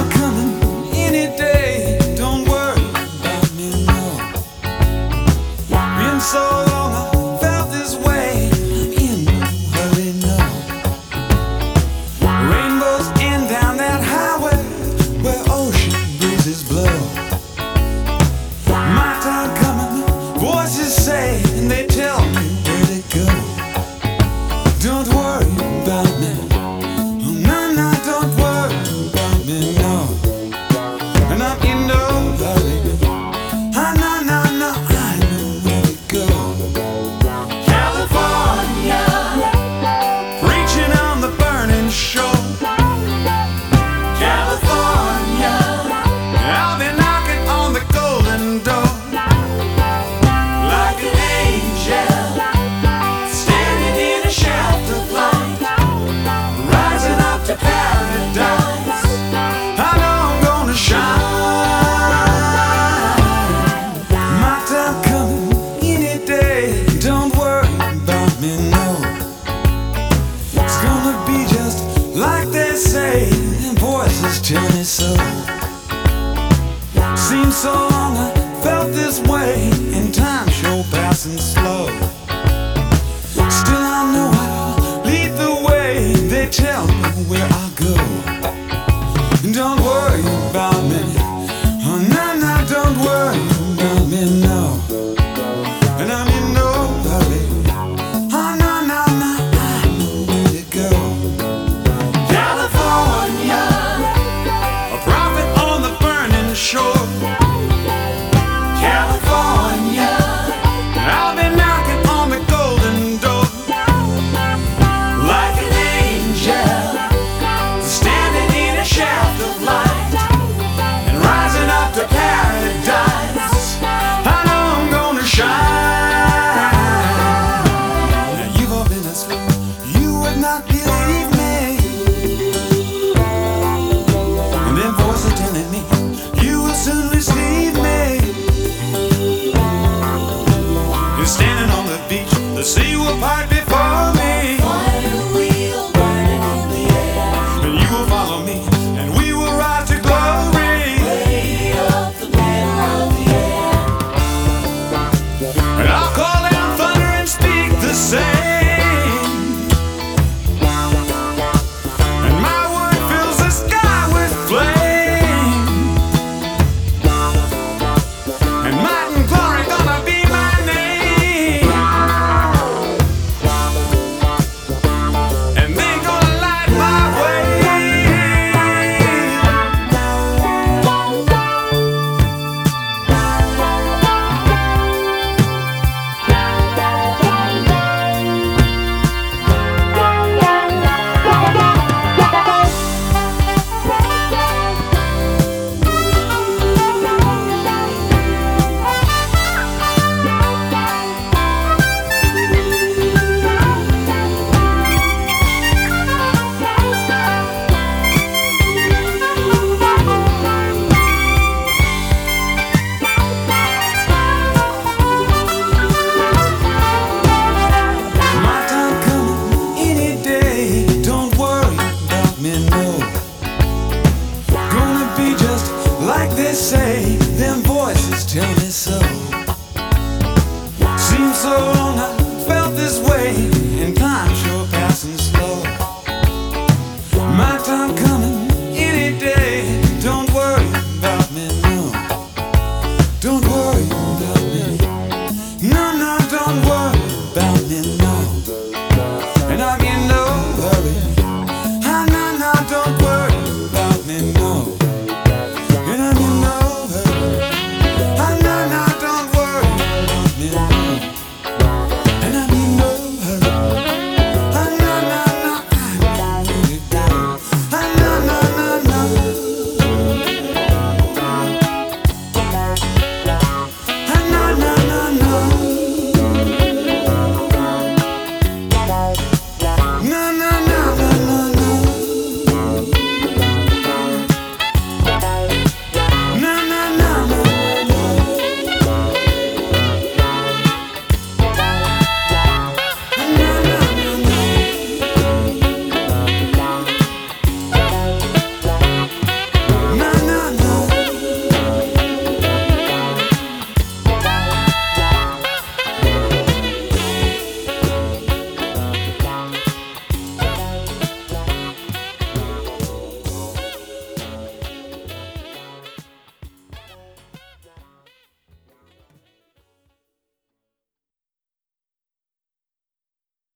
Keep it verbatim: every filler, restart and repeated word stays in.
time coming any day. Don't worry about me, no. Been so long I felt this way. I'm in no hurry, no. Rainbows end down that highway where ocean breezes blow. My time coming, voices say, and they tell me where to go. Don't worry about me. No, no, don't worry about me, no. And I'm in no hurry. Ah, no, no, no, I know where to go. California, reaching on the burning shore. California, I'll be knocking on the golden door. Like an angel, standing in a shaft of light, rising up to paradise. I know I'm gonna shine. My time coming any day. Don't worry about me, no. It's gonna be just like they say, and voices tell me so. Seems so long I felt this way, and time sure passing slow. Still I know I'll lead the way. They tell me where I'll go. Don't worry about me. Oh, no, no, don't worry about me, no. And I'm in no hurry. Oh, no, no, no, I know where to go. California, a prophet on the burning shore. California, I'll be knocking on the golden door. Like an angel, standing in a shaft of light, and rising up to paradise. I know I'm gonna shine. Now you've all been asleep, you would not believe me. And them voices telling me you will soon receive me. You're standing on the beach, the sea will part before me. Fire wheel burning in the air, And you will follow me, and we will rise to glory. way up the middle of the air. And I'll call down thunder and speak the same. And my word fills the sky with flame. And might and glory gonna be my name. And they gonna light my way. My time coming any day. Don't worry about me, no. Gonna be just like they say. Them voices tell me so. Seems so long